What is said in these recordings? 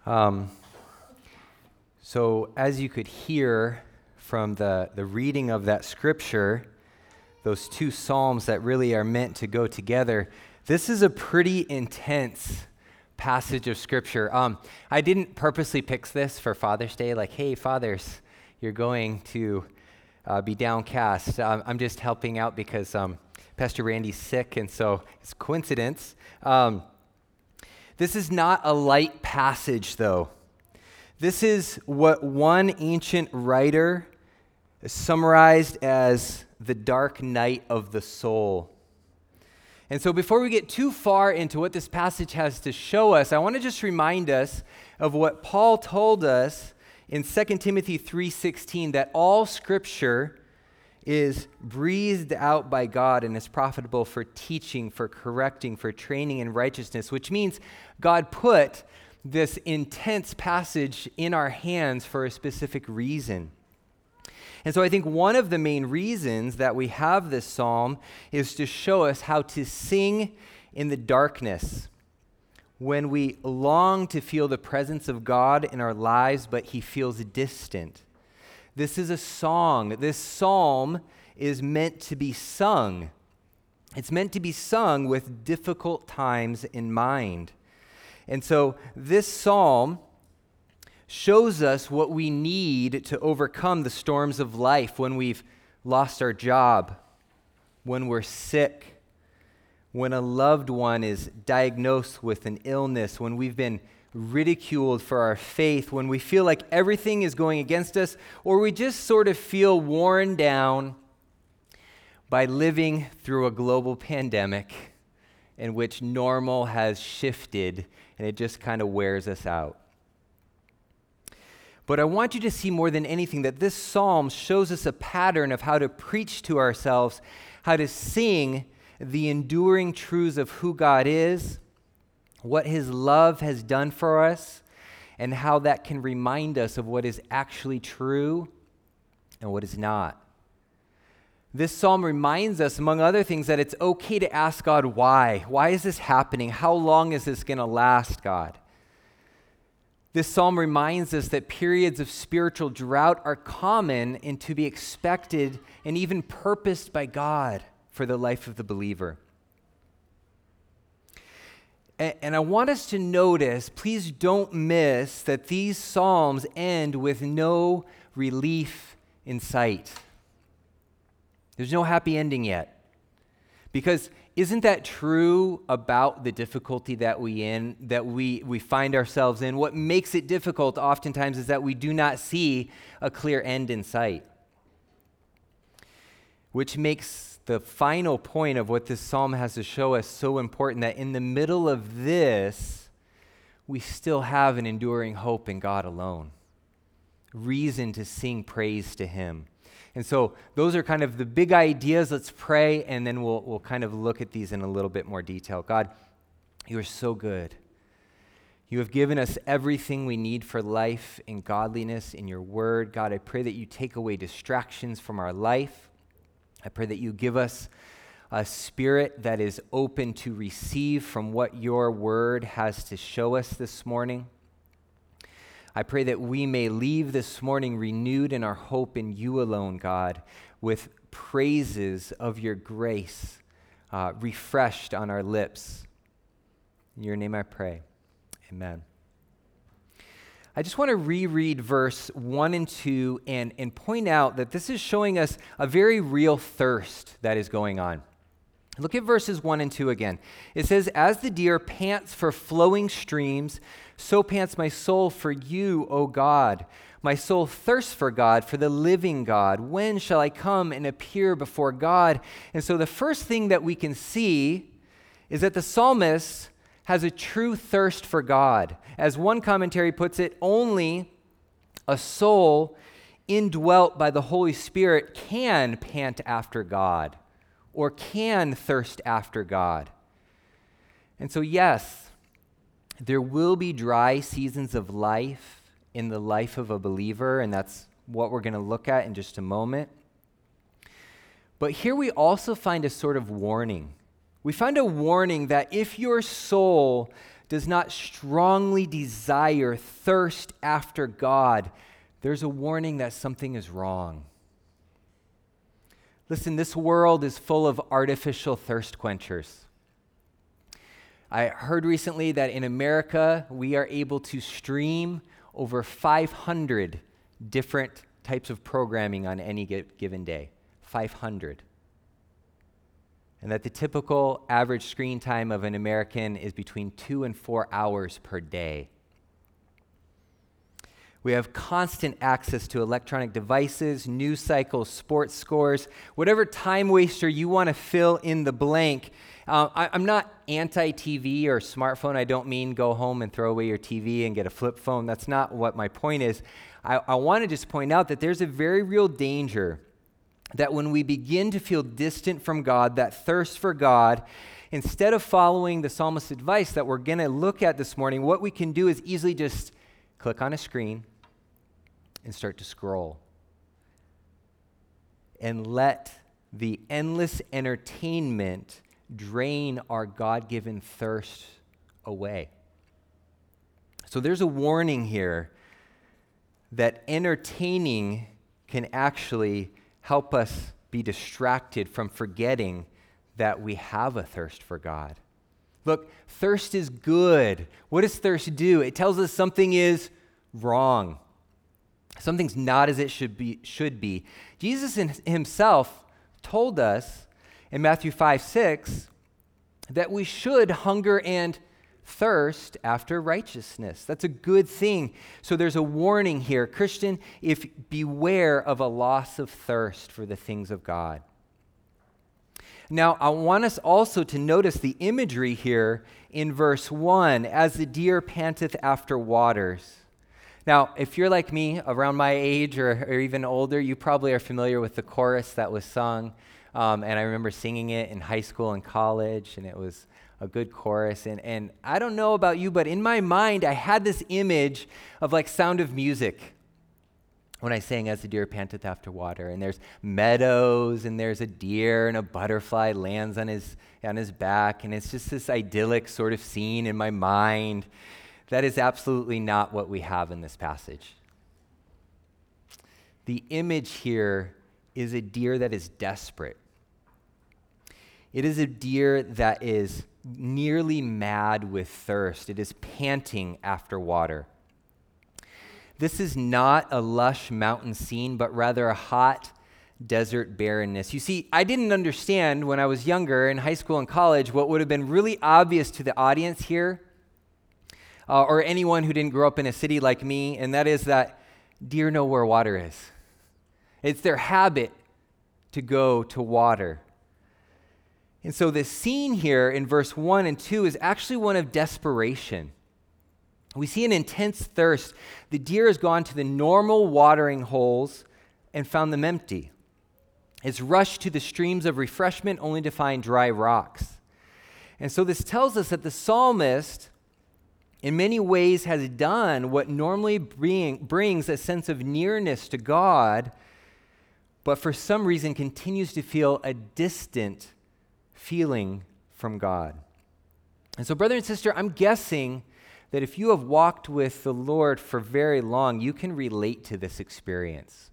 Um, so as you could hear from the reading of that scripture, those two psalms that really are meant to go together, this is a pretty intense passage of scripture. I didn't purposely pick this for Father's Day, like, hey, fathers, you're going to be downcast. I'm just helping out because Pastor Randy's sick, and so it's a coincidence. This is not a light passage, though. This is what one ancient writer summarized as the dark night of the soul. And so before we get too far into what this passage has to show us, I want to just remind us of what Paul told us in 2 Timothy 3:16, that all Scripture is breathed out by God and is profitable for teaching, for correcting, for training in righteousness, which means God put this intense passage in our hands for a specific reason. And so I think one of the main reasons that we have this psalm is to show us how to sing in the darkness when we long to feel the presence of God in our lives, but he feels distant. This is a song. This psalm is meant to be sung. It's meant to be sung with difficult times in mind. And so this psalm shows us what we need to overcome the storms of life when we've lost our job, when we're sick, when a loved one is diagnosed with an illness, when we've been ridiculed for our faith, when we feel like everything is going against us, or we just sort of feel worn down by living through a global pandemic in which normal has shifted and it just kind of wears us out. But I want you to see more than anything that this psalm shows us a pattern of how to preach to ourselves, how to sing the enduring truths of who God is, what his love has done for us, and how that can remind us of what is actually true and what is not. This psalm reminds us, among other things, that it's okay to ask God why. Why is this happening? How long is this going to last, God? This psalm reminds us that periods of spiritual drought are common and to be expected and even purposed by God for the life of the believer. And I want us to notice, please don't miss, that these psalms end with no relief in sight. There's no happy ending yet. Because isn't that true about the difficulty that we find ourselves in? What makes it difficult oftentimes is that we do not see a clear end in sight. Which makes the final point of what this psalm has to show us so important, that in the middle of this, we still have an enduring hope in God alone. Reason to sing praise to him. And so those are kind of the big ideas. Let's pray, and then we'll kind of look at these in a little bit more detail. God, you are so good. You have given us everything we need for life and godliness in your word. God, I pray that you take away distractions from our life. I pray that you give us a spirit that is open to receive from what your word has to show us this morning. I pray that we may leave this morning renewed in our hope in you alone, God, with praises of your grace refreshed on our lips. In your name I pray. Amen. I just want to reread verse 1 and 2 and point out that this is showing us a very real thirst that is going on. Look at verses 1 and 2 again. It says, "As the deer pants for flowing streams, so pants my soul for you, O God. My soul thirsts for God, for the living God. When shall I come and appear before God?" And so the first thing that we can see is that the psalmist has a true thirst for God. As one commentary puts it, only a soul indwelt by the Holy Spirit can pant after God or can thirst after God. And so, yes, there will be dry seasons of life in the life of a believer, and that's what we're going to look at in just a moment. But here we also find a sort of warning. We find a warning that if your soul does not strongly desire, thirst after God, there's a warning that something is wrong. Listen, this world is full of artificial thirst quenchers. I heard recently that in America, we are able to stream over 500 different types of programming on any given day. 500. And that the typical average screen time of an American is between 2 and 4 hours per day. We have constant access to electronic devices, news cycles, sports scores, whatever time waster you want to fill in the blank. I'm not anti-TV or smartphone. I don't mean go home and throw away your TV and get a flip phone. That's not what my point is. I want to just point out that there's a very real danger that when we begin to feel distant from God, that thirst for God, instead of following the psalmist's advice that we're going to look at this morning, what we can do is easily just click on a screen and start to scroll and let the endless entertainment drain our God-given thirst away. So there's a warning here that entertaining can actually help us be distracted from forgetting that we have a thirst for God. Look, thirst is good. What does thirst do? It tells us something is wrong. Something's not as it should be. Jesus himself told us in Matthew 5:6 that we should hunger and thirst after righteousness. That's a good thing. So there's a warning here. Christian, beware of a loss of thirst for the things of God. Now, I want us also to notice the imagery here in verse 1, as the deer panteth after waters. Now, if you're like me, around my age or even older, you probably are familiar with the chorus that was sung. And I remember singing it in high school and college, and it was a good chorus. And I don't know about you, but in my mind, I had this image of like Sound of Music when I sang As the Deer Panteth After Water. And there's meadows, and there's a deer, and a butterfly lands on his back. And it's just this idyllic sort of scene in my mind. That is absolutely not what we have in this passage. The image here is a deer that is desperate. It is a deer that is nearly mad with thirst. It is panting after water. This is not a lush mountain scene, but rather a hot desert barrenness. You see, I didn't understand when I was younger in high school and college what would have been really obvious to the audience here, or anyone who didn't grow up in a city like me, and that is that deer know where water is. It's their habit to go to water. And so the scene here in verse 1 and 2 is actually one of desperation. We see an intense thirst. The deer has gone to the normal watering holes and found them empty. It's rushed to the streams of refreshment only to find dry rocks. And so this tells us that the psalmist, in many ways, has done what normally brings a sense of nearness to God, but for some reason continues to feel a distant feeling from God. And so, brother and sister, I'm guessing that if you have walked with the Lord for very long, you can relate to this experience.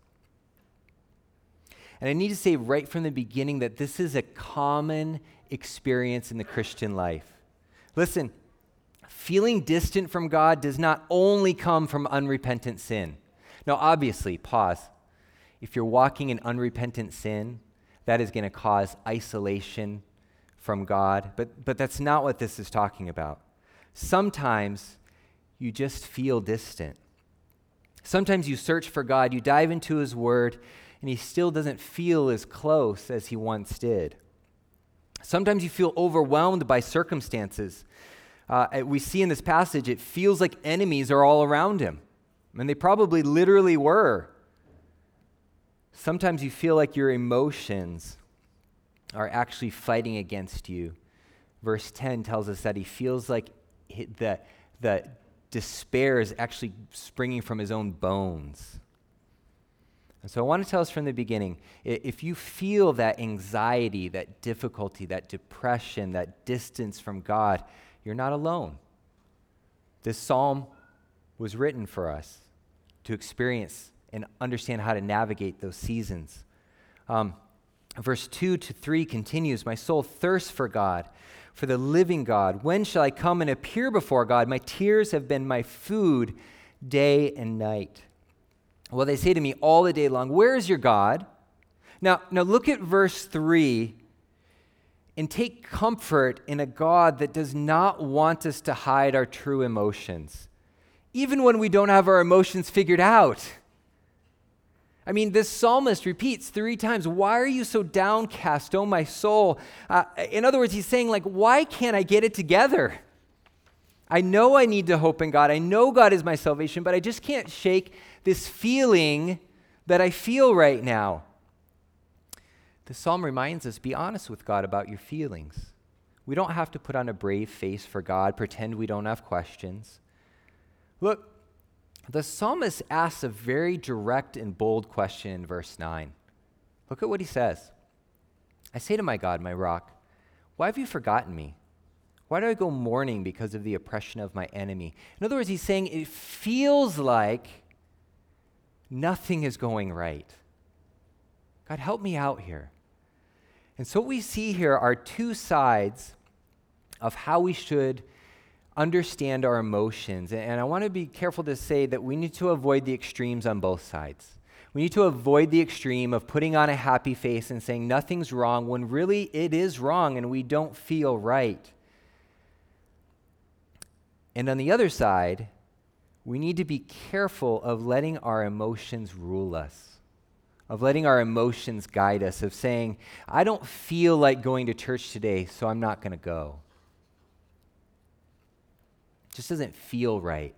And I need to say right from the beginning that this is a common experience in the Christian life. Listen, feeling distant from God does not only come from unrepentant sin. Now, obviously, pause. If you're walking in unrepentant sin, that is going to cause isolation from God, but that's not what this is talking about. Sometimes you just feel distant. Sometimes you search for God, you dive into His Word, and He still doesn't feel as close as He once did. Sometimes you feel overwhelmed by circumstances. We see in this passage, it feels like enemies are all around him, and they probably literally were. Sometimes you feel like your emotions are actually fighting against you. Verse 10 tells us that he feels like the despair is actually springing from his own bones. And so I want to tell us from the beginning, if you feel that anxiety, that difficulty, that depression, that distance from God, you're not alone. This psalm was written for us to experience and understand how to navigate those seasons. Verse 2 to 3 continues, "My soul thirsts for God, for the living God. When shall I come and appear before God? My tears have been my food day and night. Well, they say to me all the day long, where is your God?" Now look at verse 3 and take comfort in a God that does not want us to hide our true emotions, even when we don't have our emotions figured out. I mean, this psalmist repeats 3 times, "Why are you so downcast, O my soul?" In other words, he's saying, why can't I get it together? I know I need to hope in God. I know God is my salvation, but I just can't shake this feeling that I feel right now. The psalm reminds us, be honest with God about your feelings. We don't have to put on a brave face for God, pretend we don't have questions. Look, the psalmist asks a very direct and bold question in verse 9. Look at what he says. "I say to my God, my rock, why have you forgotten me? Why do I go mourning because of the oppression of my enemy?" In other words, he's saying it feels like nothing is going right. God, help me out here. And so what we see here are 2 sides of how we should understand our emotions. And I want to be careful to say that we need to avoid the extremes on both sides. We need to avoid the extreme of putting on a happy face and saying nothing's wrong when really it is wrong and we don't feel right. And on the other side, we need to be careful of letting our emotions rule us, of letting our emotions guide us, of saying, I don't feel like going to church today, so I'm not going to go. It just doesn't feel right.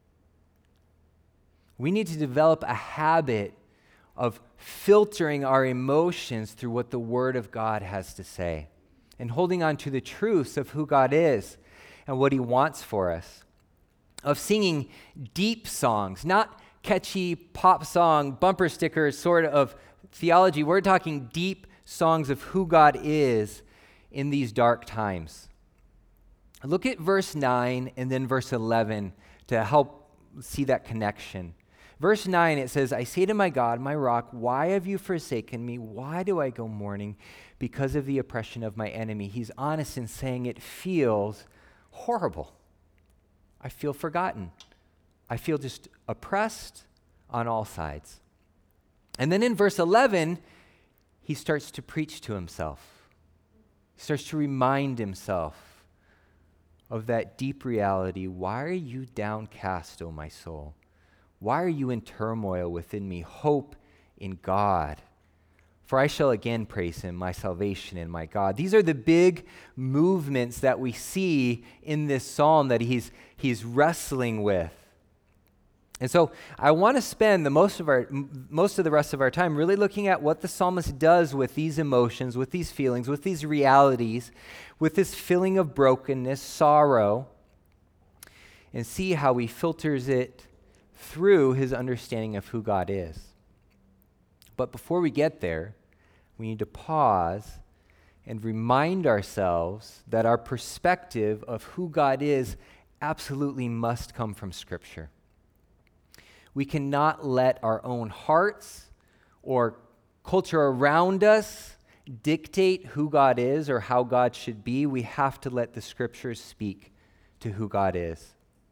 We need to develop a habit of filtering our emotions through what the Word of God has to say and holding on to the truths of who God is and what He wants for us, of singing deep songs, not catchy pop song, bumper stickers sort of theology. We're talking deep songs of who God is in these dark times. Look at verse 9 and then verse 11 to help see that connection. Verse 9, it says, "I say to my God, my rock, why have you forsaken me? Why do I go mourning? Because of the oppression of my enemy." He's honest in saying it feels horrible. I feel forgotten. I feel just oppressed on all sides. And then in verse 11, he starts to preach to himself. He starts to remind himself of that deep reality. Why are you downcast, O my soul? Why are you in turmoil within me? Hope in God. For I shall again praise Him, my salvation and my God. These are the big movements that we see in this psalm that he's wrestling with. And so I want to spend most of the rest of our time really looking at what the psalmist does with these emotions, with these feelings, with these realities, with this feeling of brokenness, sorrow, and see how he filters it through his understanding of who God is. But before we get there, we need to pause and remind ourselves that our perspective of who God is absolutely must come from Scripture. We cannot let our own hearts or culture around us dictate who God is or how God should be. We have to let the Scriptures speak to who God is.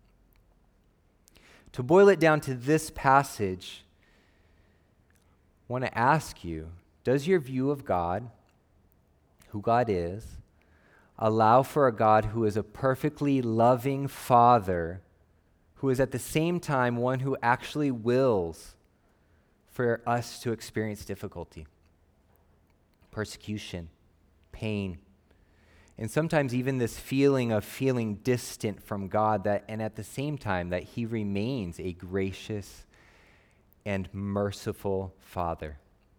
To boil it down to this passage, I want to ask you, does your view of God, who God is, allow for a God who is a perfectly loving Father, who is at the same time one who actually wills for us to experience difficulty, persecution, pain, and sometimes even this feeling of feeling distant from God, and at the same time that He remains a gracious and merciful Father?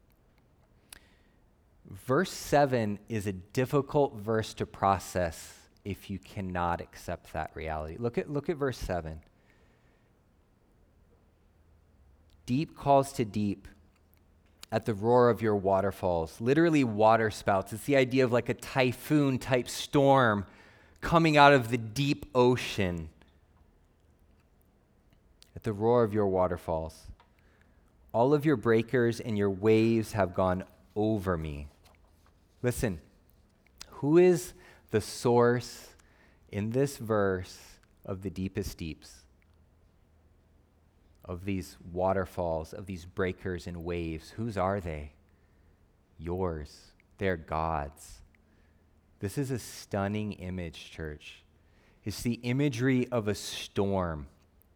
Verse 7 is a difficult verse to process if you cannot accept that reality. Look at verse 7. Deep calls to deep at the roar of your waterfalls. Literally water spouts. It's the idea of like a typhoon type storm coming out of the deep ocean. at the roar of your waterfalls. All of your breakers and your waves have gone over me. Listen, who is the source in this verse of the deepest deeps? Of these waterfalls, of these breakers and waves, whose are they? Yours. They're God's. This is a stunning image, church. It's the imagery of a storm.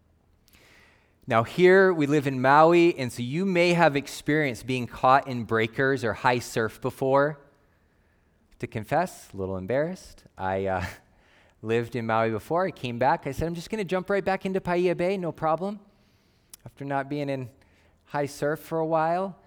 Now here we live in Maui, and so you may have experienced being caught in breakers or high surf before. To confess, a little embarrassed. I lived in Maui before. I came back. I said, I'm just going to jump right back into Paia Bay, no problem. After not being in high surf for a while,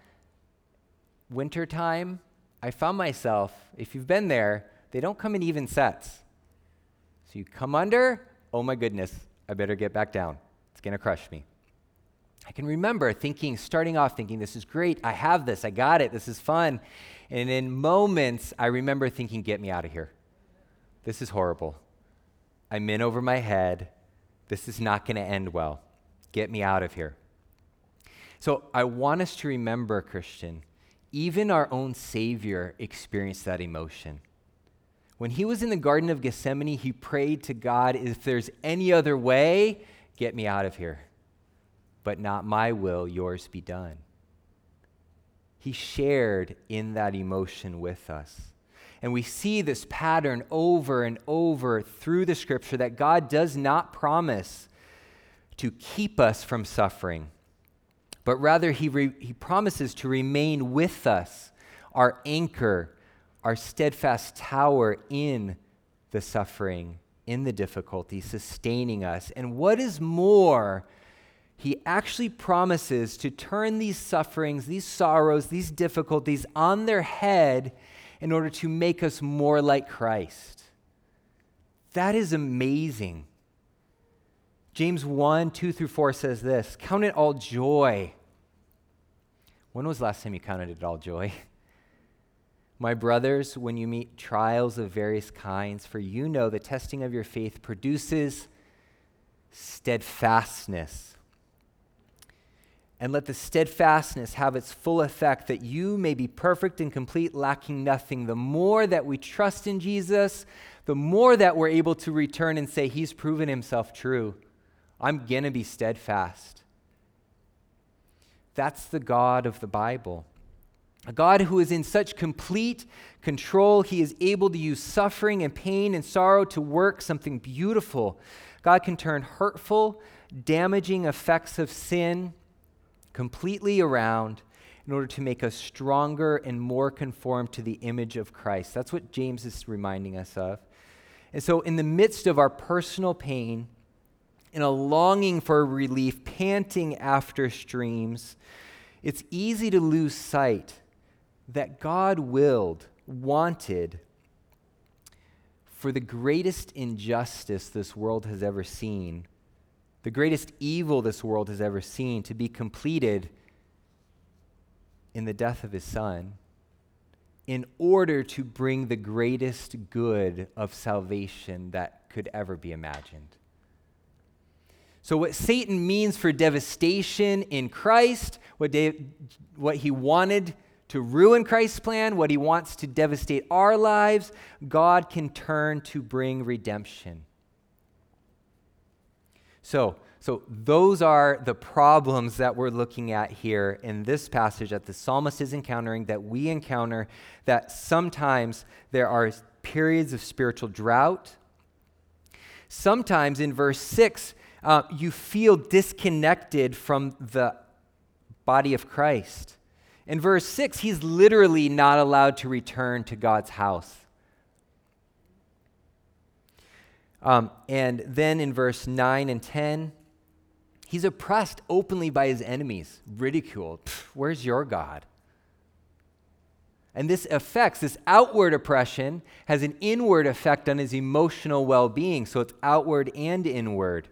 wintertime, I found myself, if you've been there, they don't come in even sets. So you come under, oh my goodness, I better get back down. It's going to crush me. I can remember starting off thinking, this is great, I have this, I got it, this is fun. And in moments, I remember thinking, get me out of here. This is horrible. I'm in over my head. This is not going to end well. Get me out of here. So I want us to remember, Christian, even our own Savior experienced that emotion. When he was in the Garden of Gethsemane, he prayed to God, if there's any other way, get me out of here. But not my will, yours be done. He shared in that emotion with us. And we see this pattern over and over through the scripture that God does not promise to keep us from suffering, but rather he promises to remain with us, our anchor, our steadfast tower in the suffering, in the difficulty, sustaining us. And what is more, he actually promises to turn these sufferings, these sorrows, these difficulties on their head in order to make us more like Christ. That is amazing. James 1, 2 through 4 says this, count it all joy. When was the last time you counted it all joy? My brothers, when you meet trials of various kinds, for you know the testing of your faith produces steadfastness. And let the steadfastness have its full effect, that you may be perfect and complete, lacking nothing. The more that we trust in Jesus, the more that we're able to return and say, he's proven himself true. I'm going to be steadfast. That's the God of the Bible. A God who is in such complete control, he is able to use suffering and pain and sorrow to work something beautiful. God can turn hurtful, damaging effects of sin completely around in order to make us stronger and more conformed to the image of Christ. That's what James is reminding us of. And so in the midst of our personal pain, in a longing for relief, panting after streams, it's easy to lose sight that God wanted for the greatest injustice this world has ever seen, the greatest evil this world has ever seen, to be completed in the death of his Son, in order to bring the greatest good of salvation that could ever be imagined. So what Satan means for devastation in Christ, what he wanted to ruin Christ's plan, what he wants to devastate our lives, God can turn to bring redemption. So those are the problems that we're looking at here in this passage that the psalmist is encountering, that we encounter, that sometimes there are periods of spiritual drought. Sometimes in verse 6, you feel disconnected from the body of Christ. In verse 6, he's literally not allowed to return to God's house. And then in verse 9 and 10, he's oppressed openly by his enemies, ridiculed. Where's your God? And this outward oppression has an inward effect on his emotional well-being. So it's outward and inward.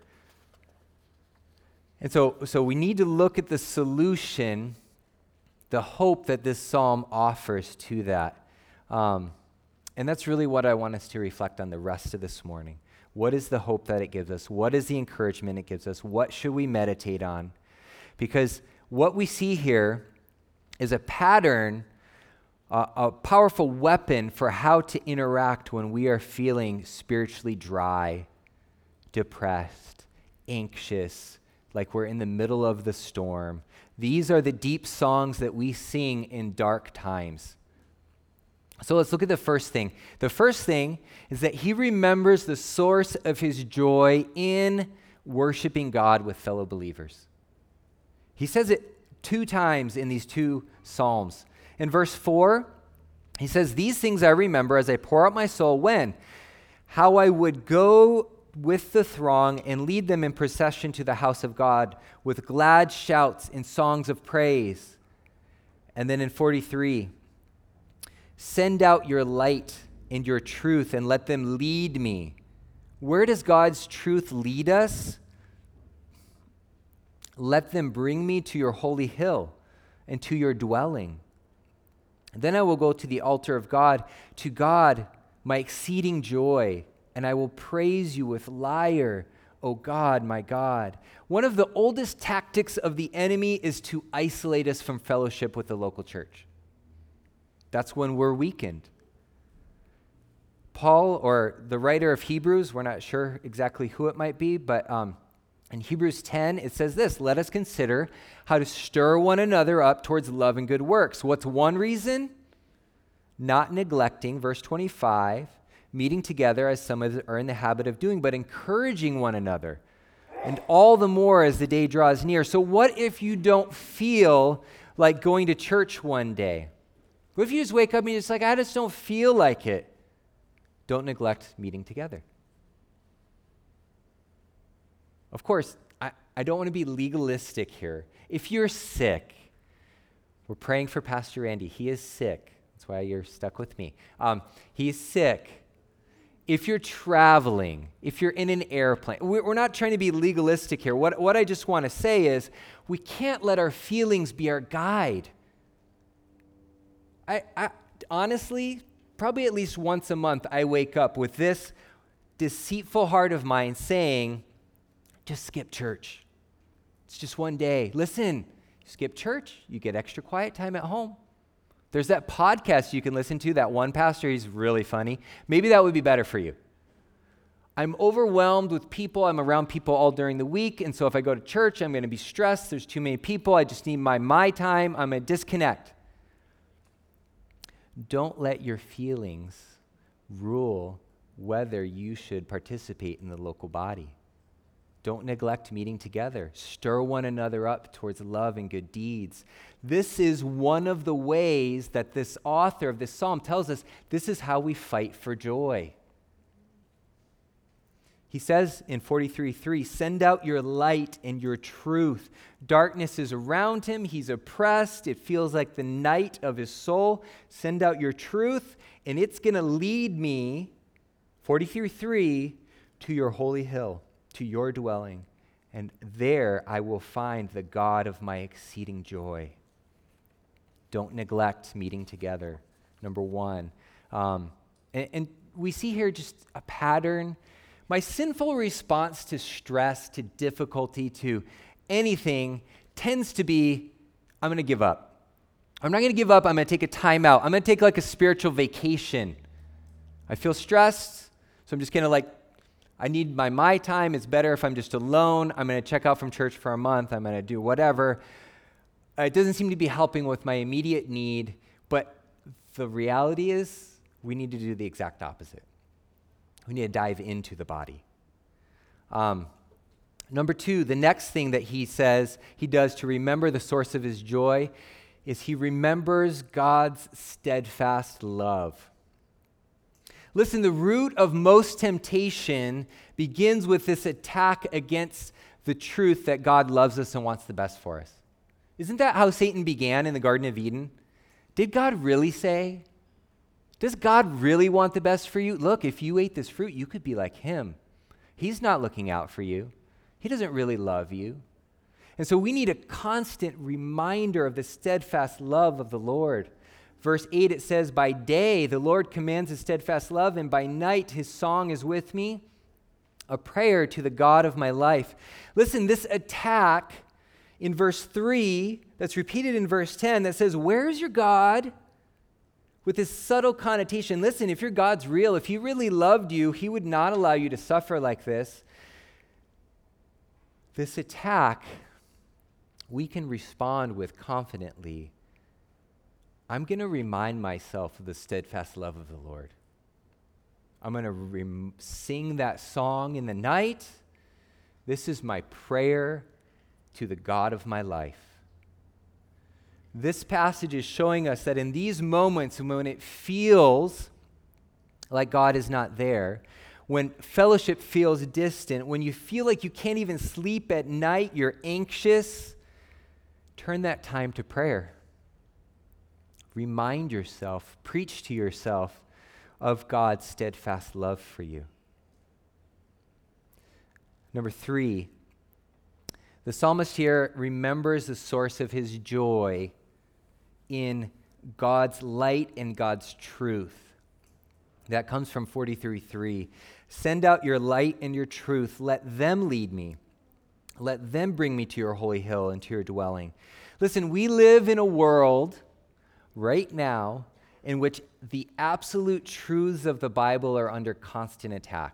And so we need to look at the solution, the hope that this psalm offers to that. And that's really what I want us to reflect on the rest of this morning. What is the hope that it gives us? What is the encouragement it gives us? What should we meditate on? Because what we see here is a pattern, a powerful weapon for how to interact when we are feeling spiritually dry, depressed, anxious, like we're in the middle of the storm. These are the deep songs that we sing in dark times. So let's look at the first thing. The first thing is that he remembers the source of his joy in worshiping God with fellow believers. He says it 2 times in these 2 Psalms. In verse 4, he says, "These things I remember as I pour out my soul when? How I would go with the throng and lead them in procession to the house of God with glad shouts and songs of praise." And then in 43, "Send out your light and your truth and let them lead me." Where does God's truth lead us? "Let them bring me to your holy hill and to your dwelling. Then I will go to the altar of God, to God, my exceeding joy, and I will praise you with lyre, O God, my God." One of the oldest tactics of the enemy is to isolate us from fellowship with the local church. That's when we're weakened. Paul, or the writer of Hebrews, we're not sure exactly who it might be, but in Hebrews 10, it says this: "Let us consider how to stir one another up towards love and good works." What's one reason? "Not neglecting," verse 25, "meeting together as some are in the habit of doing, but encouraging one another, and all the more as the day draws near." So what if you don't feel like going to church one day? What if you just wake up and you're just like, "I just don't feel like it"? Don't neglect meeting together. Of course, I don't want to be legalistic here. If you're sick, we're praying for Pastor Andy. He is sick. That's why you're stuck with me. He's sick. If you're traveling, if you're in an airplane, we're not trying to be legalistic here. What I just want to say is we can't let our feelings be our guide. I honestly, probably at least once a month, I wake up with this deceitful heart of mine saying, just skip church. It's just one day. Listen, skip church, you get extra quiet time at home. There's that podcast you can listen to, that one pastor, he's really funny. Maybe that would be better for you. I'm overwhelmed with people. I'm around people all during the week, and so if I go to church, I'm going to be stressed. There's too many people. I just need my time. I'm going to disconnect. Don't let your feelings rule whether you should participate in the local body. Don't neglect meeting together. Stir one another up towards love and good deeds. This is one of the ways that this author of this psalm tells us this is how we fight for joy. He says in 43:3, "Send out your light and your truth." Darkness is around him. He's oppressed. It feels like the night of his soul. Send out your truth, and it's going to lead me, 43:3, to your holy hill, to your dwelling, and there I will find the God of my exceeding joy. Don't neglect meeting together, number one. And we see here just a pattern. My sinful response to stress, to difficulty, to anything tends to be, I'm going to give up. I'm not going to give up. I'm going to take a time out. I'm going to take like a spiritual vacation. I feel stressed, so I'm just going to I need my time. It's better if I'm just alone. I'm going to check out from church for a month. I'm going to do whatever. It doesn't seem to be helping with my immediate need, but the reality is we need to do the exact opposite. We need to dive into the body. Number two, the next thing that he says he does to remember the source of his joy is he remembers God's steadfast love. Listen, the root of most temptation begins with this attack against the truth that God loves us and wants the best for us. Isn't that how Satan began in the Garden of Eden? Did God really say? Does God really want the best for you? Look, if you ate this fruit, you could be like him. He's not looking out for you. He doesn't really love you. And so we need a constant reminder of the steadfast love of the Lord. Verse 8, it says, "By day the Lord commands his steadfast love, and by night his song is with me." a prayer to the God of my life. Listen, this attack in verse 3 that's repeated in verse 10 that says, "Where's your God?" with this subtle connotation. Listen, if your God's real, if he really loved you, he would not allow you to suffer like this. This attack, we can respond with confidently, I'm going to remind myself of the steadfast love of the Lord. I'm going to sing that song in the night. This is my prayer to the God of my life. This passage is showing us that in these moments when it feels like God is not there, when fellowship feels distant, when you feel like you can't even sleep at night, you're anxious, turn that time to prayer. Remind yourself, preach to yourself of God's steadfast love for you. Number 3, the psalmist here remembers the source of his joy in God's light and God's truth. That comes from 43:3. Send out your light and your truth. Let them lead me. Let them bring me to your holy hill and to your dwelling. Listen, we live in a world right now in which the absolute truths of the Bible are under constant attack.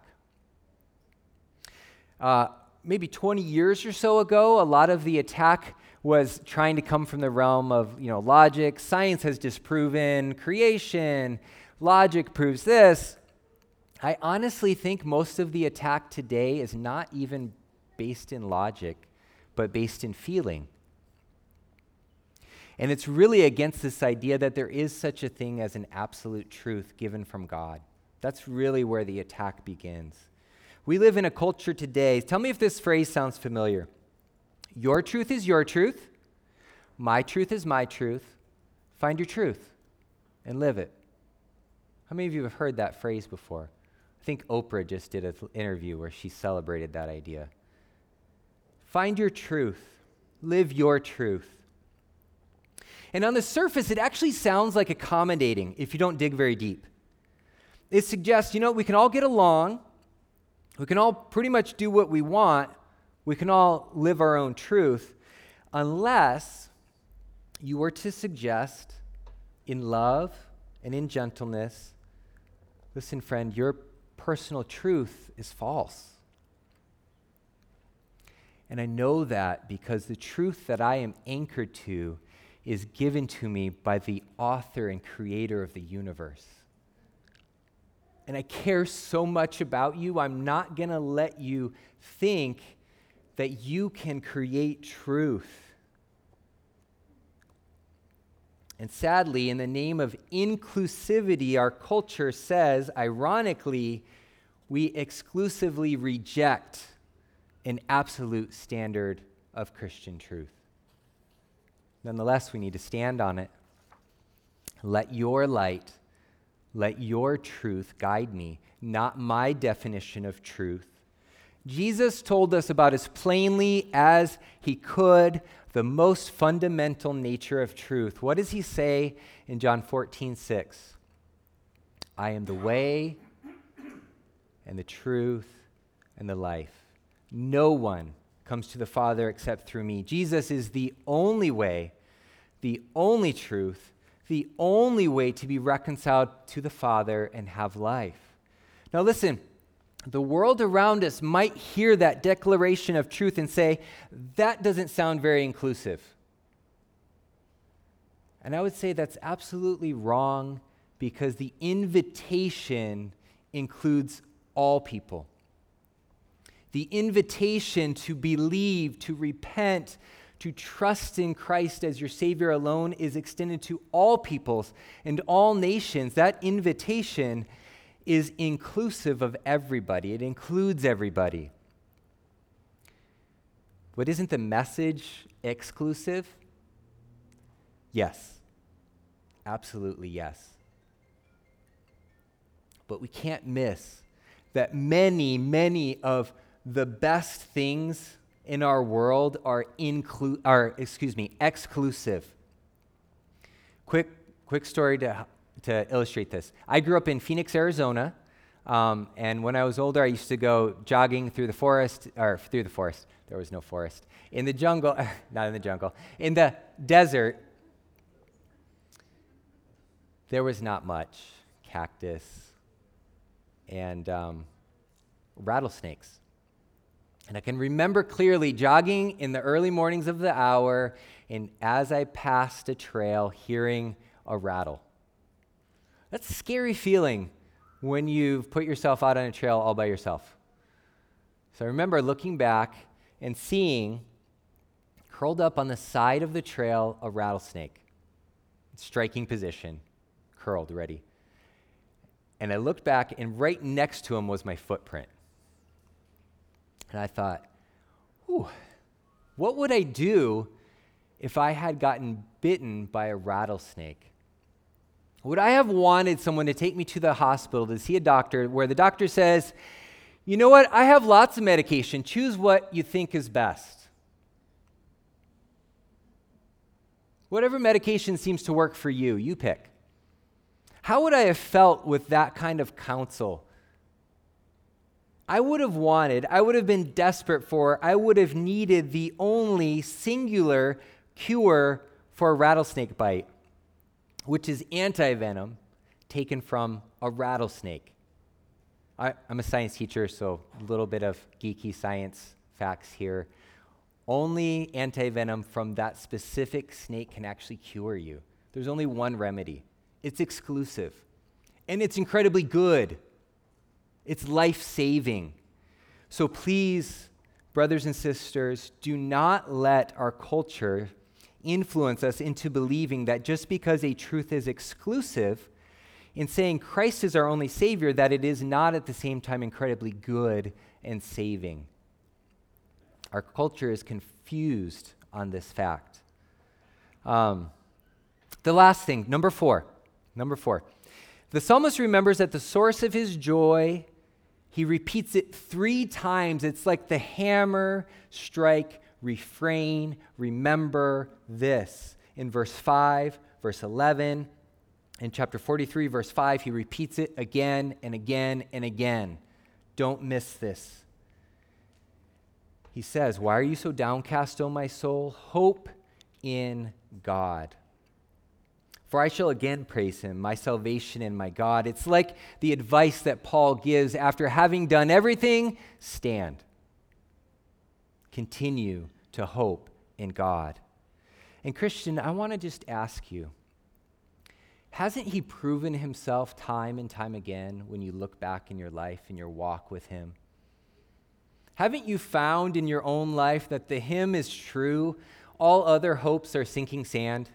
Maybe 20 years or so ago, a lot of the attack was trying to come from the realm of, logic. Science has disproven creation. Logic proves this. I honestly think most of the attack today is not even based in logic, but based in feeling. And it's really against this idea that there is such a thing as an absolute truth given from God. That's really where the attack begins. We live in a culture today. Tell me if this phrase sounds familiar. Your truth is your truth. My truth is my truth. Find your truth and live it. How many of you have heard that phrase before? I think Oprah just did an interview where she celebrated that idea. Find your truth. Live your truth. And on the surface, it actually sounds like accommodating if you don't dig very deep. It suggests, we can all get along. We can all pretty much do what we want. We can all live our own truth, unless you were to suggest in love and in gentleness, listen, friend, your personal truth is false. And I know that because the truth that I am anchored to is given to me by the author and creator of the universe. And I care so much about you, I'm not going to let you think that you can create truth. And sadly, in the name of inclusivity, our culture says, ironically, we exclusively reject an absolute standard of Christian truth. Nonetheless, we need to stand on it. Let your light, let your truth guide me, not my definition of truth. Jesus told us about as plainly as he could the most fundamental nature of truth. What does he say in John 14:6? I am the way and the truth and the life. No one comes to the Father except through me. Jesus is the only way, the only truth, the only way to be reconciled to the Father and have life. Now listen, the world around us might hear that declaration of truth and say, that doesn't sound very inclusive. And I would say that's absolutely wrong because the invitation includes all people. The invitation to believe, to repent, to trust in Christ as your Savior alone is extended to all peoples and all nations. That invitation is inclusive of everybody. It includes everybody. But isn't the message exclusive? Yes. Absolutely yes. But we can't miss that many of the best things in our world are exclusive. Quick story to illustrate this. I grew up in Phoenix, Arizona. And when I was older, I used to go jogging through the forest. There was no forest. In the jungle, not in the jungle, in the desert, there was not much. Cactus and rattlesnakes. And I can remember clearly jogging in the early mornings of the hour, and as I passed a trail, hearing a rattle. That's a scary feeling when you've put yourself out on a trail all by yourself. So I remember looking back and seeing, curled up on the side of the trail, a rattlesnake. Striking position, curled, ready. And I looked back, and right next to him was my footprint. And I thought, what would I do if I had gotten bitten by a rattlesnake? Would I have wanted someone to take me to the hospital to see a doctor where the doctor says, you know what, I have lots of medication. Choose what you think is best. Whatever medication seems to work for you, you pick. How would I have felt with that kind of counsel? I would have been desperate for, I would have needed the only singular cure for a rattlesnake bite, which is anti-venom taken from a rattlesnake. I'm a science teacher, so a little bit of geeky science facts here. Only anti-venom from that specific snake can actually cure you. There's only one remedy. It's exclusive, and it's incredibly good. It's life-saving. So please, brothers and sisters, do not let our culture influence us into believing that just because a truth is exclusive, in saying Christ is our only Savior, that it is not at the same time incredibly good and saving. Our culture is confused on this fact. The last thing, number four. The psalmist remembers that the source of his joy, he repeats it 3 times. It's like the hammer, strike, refrain, remember this. In verse 5, verse 11, in chapter 43, verse 5, he repeats it again and again and again. Don't miss this. He says, why are you so downcast, O my soul? Hope in God. For I shall again praise him, my salvation and my God. It's like the advice that Paul gives after having done everything, stand. Continue to hope in God. And Christian, I want to just ask you, hasn't he proven himself time and time again when you look back in your life and your walk with him? Haven't you found in your own life that the hymn is true, all other hopes are sinking sand?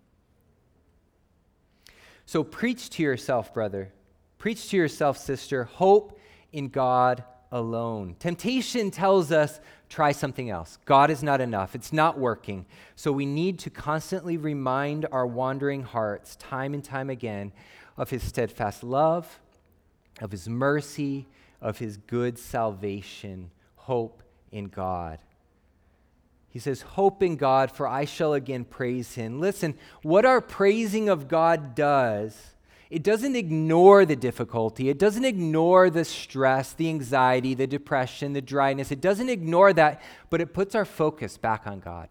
So preach to yourself, brother. Preach to yourself, sister. Hope in God alone. Temptation tells us, try something else. God is not enough. It's not working. So we need to constantly remind our wandering hearts time and time again of his steadfast love, of his mercy, of his good salvation. Hope in God. He says, hope in God, for I shall again praise him. Listen, what our praising of God does, it doesn't ignore the difficulty. It doesn't ignore the stress, the anxiety, the depression, the dryness. It doesn't ignore that, but it puts our focus back on God.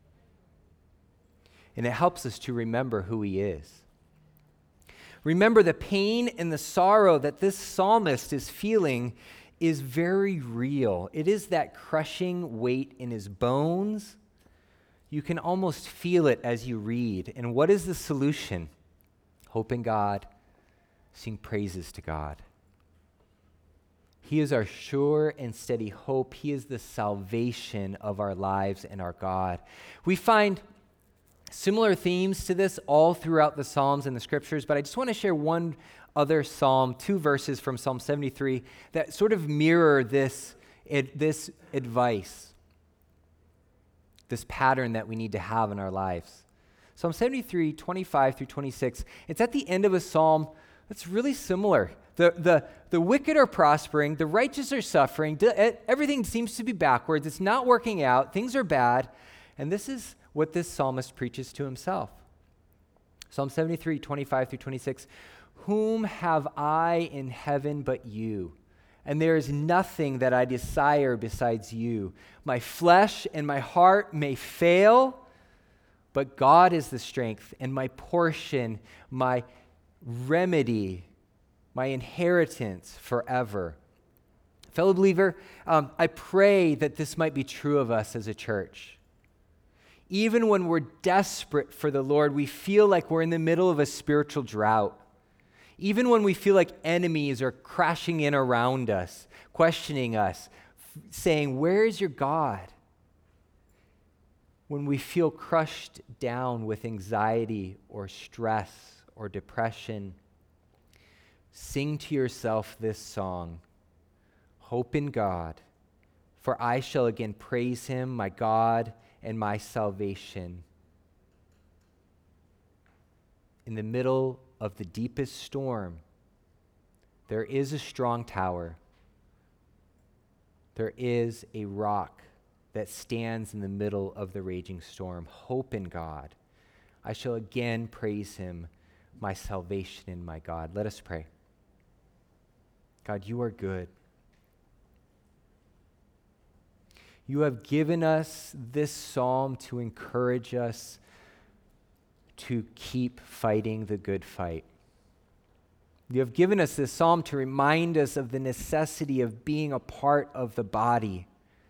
And it helps us to remember who he is. Remember, the pain and the sorrow that this psalmist is feeling is very real. It is that crushing weight in his bones. You can almost feel it as you read. And what is the solution? Hope in God, sing praises to God. He is our sure and steady hope. He is the salvation of our lives and our God. We find similar themes to this all throughout the Psalms and the Scriptures, but I just want to share one other psalm, 2 verses from Psalm 73 that sort of mirror this advice, this pattern that we need to have in our lives. Psalm 73, 25 through 26, it's at the end of a psalm that's really similar. The wicked are prospering, the righteous are suffering, everything seems to be backwards, it's not working out, things are bad, and this is what this psalmist preaches to himself. Psalm 73, 25 through 26, Whom have I in heaven but you? And there is nothing that I desire besides you. My flesh and my heart may fail, but God is the strength and my portion, my remedy, my inheritance forever. Fellow believer, I pray that this might be true of us as a church. Even when we're desperate for the Lord, we feel like we're in the middle of a spiritual drought. Even when we feel like enemies are crashing in around us, questioning us, saying, "Where is your God?" When we feel crushed down with anxiety or stress or depression, sing to yourself this song, "Hope in God, for I shall again praise him, my God and my salvation." In the middle of the deepest storm, there is a strong tower. There is a rock that stands in the middle of the raging storm. Hope in God. I shall again praise him, my salvation and my God. Let us pray. God, you are good. You have given us this psalm to encourage us to keep fighting the good fight. You have given us this psalm to remind us of the necessity of being a part of the body,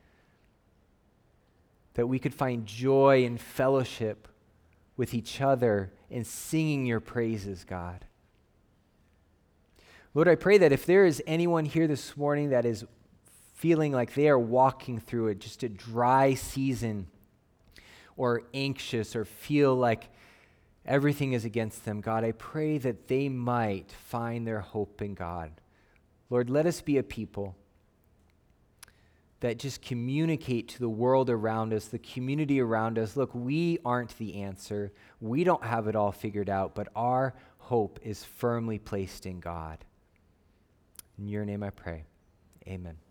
that we could find joy and fellowship with each other in singing your praises, God. Lord, I pray that if there is anyone here this morning that is feeling like they are walking through just a dry season or anxious or feel like everything is against them, God, I pray that they might find their hope in God. Lord, let us be a people that just communicate to the world around us, the community around us, look, we aren't the answer. We don't have it all figured out, but our hope is firmly placed in God. In your name I pray. Amen.